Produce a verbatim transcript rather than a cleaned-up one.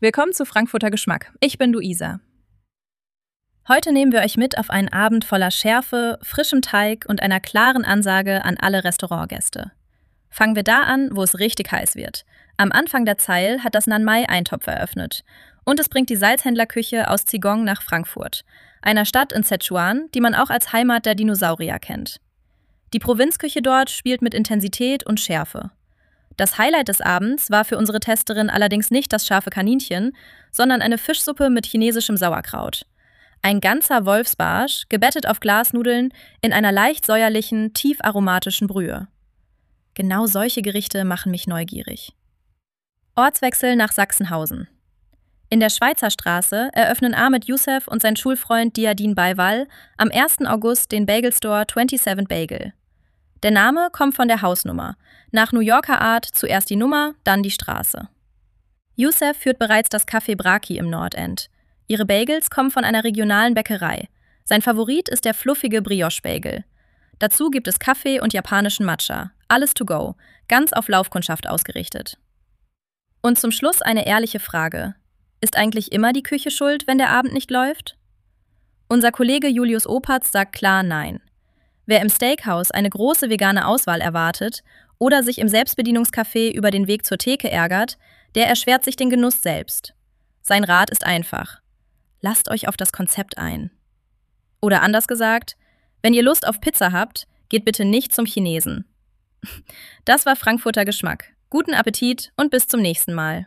willkommen zu Frankfurter Geschmack. Ich bin Luisa. Heute nehmen wir euch mit auf einen Abend voller Schärfe, frischem Teig und einer klaren Ansage an alle Restaurantgäste. Fangen wir da an, wo es richtig heiß wird. Am Anfang der Zeil hat das Nan Mai Eintopf eröffnet. Und es bringt die Salzhändlerküche aus Zigong nach Frankfurt, einer Stadt in Sichuan, die man auch als Heimat der Dinosaurier kennt. Die Provinzküche dort spielt mit Intensität und Schärfe. Das Highlight des Abends war für unsere Testerin allerdings nicht das scharfe Kaninchen, sondern eine Fischsuppe mit chinesischem Sauerkraut. Ein ganzer Wolfsbarsch, gebettet auf Glasnudeln in einer leicht säuerlichen, tief aromatischen Brühe. Genau solche Gerichte machen mich neugierig. Ortswechsel nach Sachsenhausen. In der Schweizer Straße eröffnen Ahmed Youssef und sein Schulfreund Diadin Baiwal am ersten August den Bagelstore siebenundzwanzig Bagel. Der Name kommt von der Hausnummer. Nach New Yorker Art zuerst die Nummer, dann die Straße. Youssef führt bereits das Café Braki im Nordend. Ihre Bagels kommen von einer regionalen Bäckerei. Sein Favorit ist der fluffige Brioche-Bagel. Dazu gibt es Kaffee und japanischen Matcha. Alles to go, ganz auf Laufkundschaft ausgerichtet. Und zum Schluss eine ehrliche Frage. Ist eigentlich immer die Küche schuld, wenn der Abend nicht läuft? Unser Kollege Julius Opatz sagt klar nein. Wer im Steakhouse eine große vegane Auswahl erwartet oder sich im Selbstbedienungscafé über den Weg zur Theke ärgert, der erschwert sich den Genuss selbst. Sein Rat ist einfach. Lasst euch auf das Konzept ein. Oder anders gesagt, wenn ihr Lust auf Pizza habt, geht bitte nicht zum Chinesen. Das war Frankfurter Geschmack. Guten Appetit und bis zum nächsten Mal.